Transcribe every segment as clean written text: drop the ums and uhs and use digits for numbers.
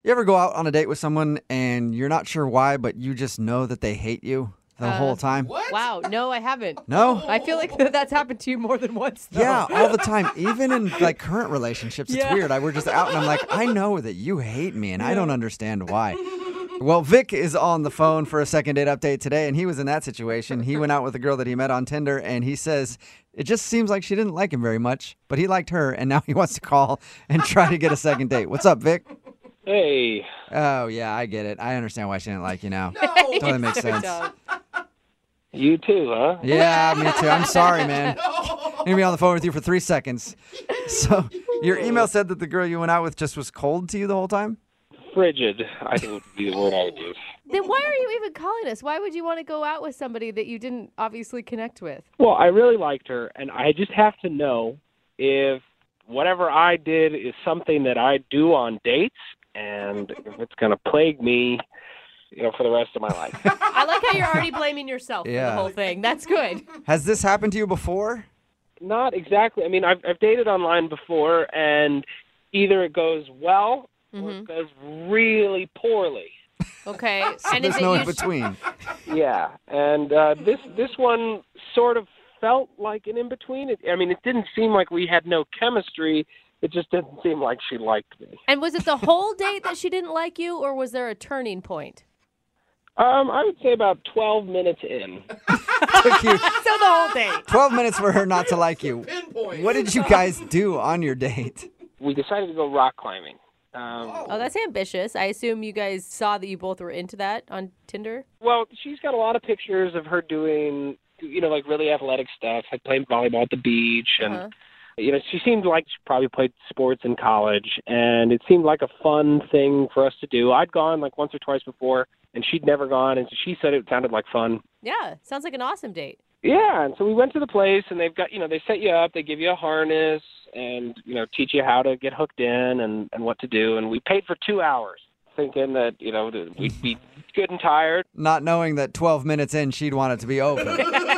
You ever go out on a date with someone and you're not sure why, but you just know that they hate you the whole time? What? Wow, no, I haven't. No? I feel like that's happened to you more than once, though. Yeah, all the time. Even in like current relationships, it's weird. We're just out and I'm like, I know that you hate me and I don't understand why. Well, Vic is on the phone for a second date update today, and he was in that situation. He went out with a girl that he met on Tinder, and he says it just seems like she didn't like him very much, but he liked her, and now he wants to call and try to get a second date. What's up, Vic? Hey. Oh, yeah, I get it. I understand why she didn't like you now. No. Totally makes sense. You too, huh? Yeah, me too. I'm sorry, man. I'm going to be on the phone with you for 3 seconds. So your email said that the girl you went out with just was cold to you the whole time? Frigid, I think would be the word I would use. Then why are you even calling us? Why would you want to go out with somebody that you didn't obviously connect with? Well, I really liked her, and I just have to know if whatever I did is something that I do on dates, and if it's going to plague me, for the rest of my life. I like how you're already blaming yourself for the whole thing. That's good. Has this happened to you before? Not exactly. I mean, I've dated online before, and either it goes well or it goes really poorly. Okay. So and there's is it no in usu- between. Yeah, and this one sort of felt like an in-between. It didn't seem like we had no chemistry. It just didn't seem like she liked me. And was it the whole date that she didn't like you, or was there a turning point? I would say about 12 minutes in. Took you So the whole date. 12 minutes for her not to like you. Pinpoint. What did you guys do on your date? We decided to go rock climbing. Oh, that's ambitious. I assume you guys saw that you both were into that on Tinder? Well, she's got a lot of pictures of her doing, like really athletic stuff, like playing volleyball at the beach. And, she seemed like she probably played sports in college. And it seemed like a fun thing for us to do. I'd gone like once or twice before, and she'd never gone. And she said it sounded like fun. Yeah, sounds like an awesome date. Yeah, and so we went to the place, and they've got, they set you up, they give you a harness, and, teach you how to get hooked in and what to do. And we paid for 2 hours, thinking that, we'd be good and tired. Not knowing that 12 minutes in, she'd want it to be over.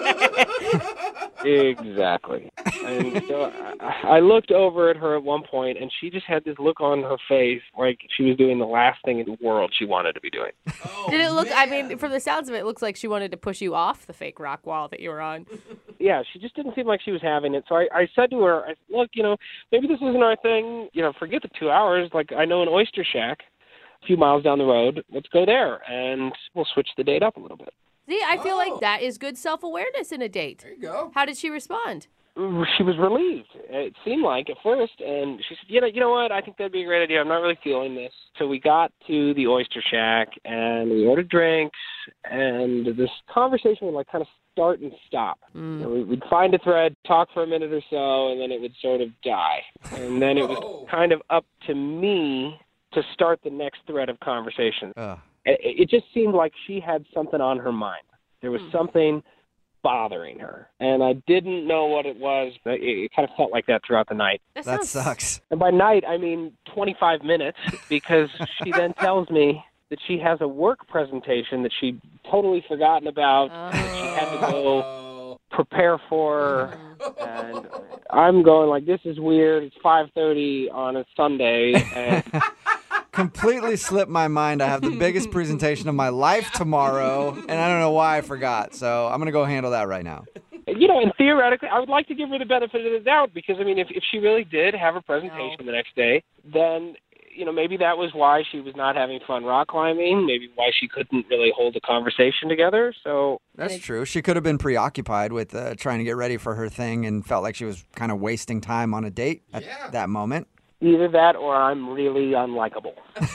Exactly. And so I looked over at her at one point, and she just had this look on her face like she was doing the last thing in the world she wanted to be doing. Did it look, from the sounds of it, it looks like she wanted to push you off the fake rock wall that you were on. Yeah, she just didn't seem like she was having it. So I said to her, look, maybe this isn't our thing. Forget the 2 hours. Like, I know an oyster shack a few miles down the road. Let's go there, and we'll switch the date up a little bit. See, I feel like that is good self-awareness in a date. There you go. How did she respond? She was relieved, it seemed like, at first, and she said, you know what, I think that'd be a great idea. I'm not really feeling this. So we got to the oyster shack, and we ordered drinks, and this conversation would, kind of start and stop. We'd find a thread, talk for a minute or so, and then it would sort of die. And then it was kind of up to me to start the next thread of conversation. It just seemed like she had something on her mind. There was something bothering her, and I didn't know what it was. It kind of felt like that throughout the night. That sucks. And by night, I mean 25 minutes, because she then tells me that she has a work presentation that she'd totally forgotten about, that she had to go prepare for, and I'm going like, this is weird. It's 5:30 on a Sunday, and Completely slipped my mind. I have the biggest presentation of my life tomorrow, and I don't know why I forgot. So I'm going to go handle that right now. and theoretically, I would like to give her the benefit of the doubt, because, if she really did have a presentation the next day, then, maybe that was why she was not having fun rock climbing, maybe why she couldn't really hold a conversation together. So That's true. She could have been preoccupied with trying to get ready for her thing and felt like she was kind of wasting time on a date at that moment. either that or I'm really unlikable.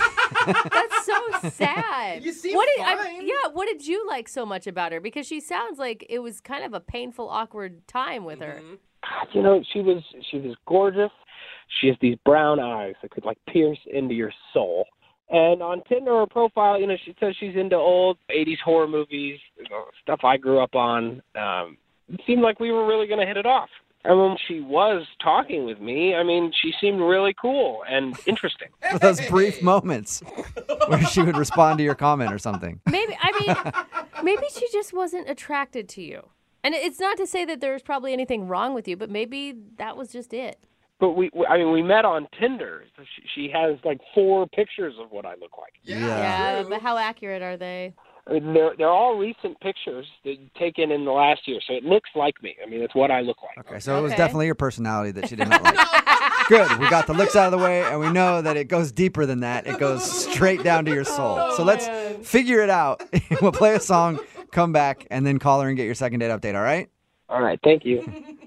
That's so sad. You seem fine. What did you like so much about her? Because she sounds like it was kind of a painful, awkward time with her. She was gorgeous. She has these brown eyes that could pierce into your soul. And on Tinder, her profile, she says she's into old 80s horror movies, stuff I grew up on. It seemed like we were really going to hit it off. And when she was talking with me, she seemed really cool and interesting. Those brief moments where she would respond to your comment or something. Maybe she just wasn't attracted to you. And it's not to say that there's probably anything wrong with you, but maybe that was just it. But we met on Tinder. So she has like 4 pictures of what I look like. Yeah, but how accurate are they? I mean, they're all recent pictures that taken in the last year, so it looks like me. I mean, it's what I look like. Okay, so it was definitely your personality that she did not like. Good, we got the looks out of the way, and we know that it goes deeper than that. It goes straight down to your soul. So let's figure it out. We'll play a song, come back, and then call her and get your second date update, all right? All right, thank you.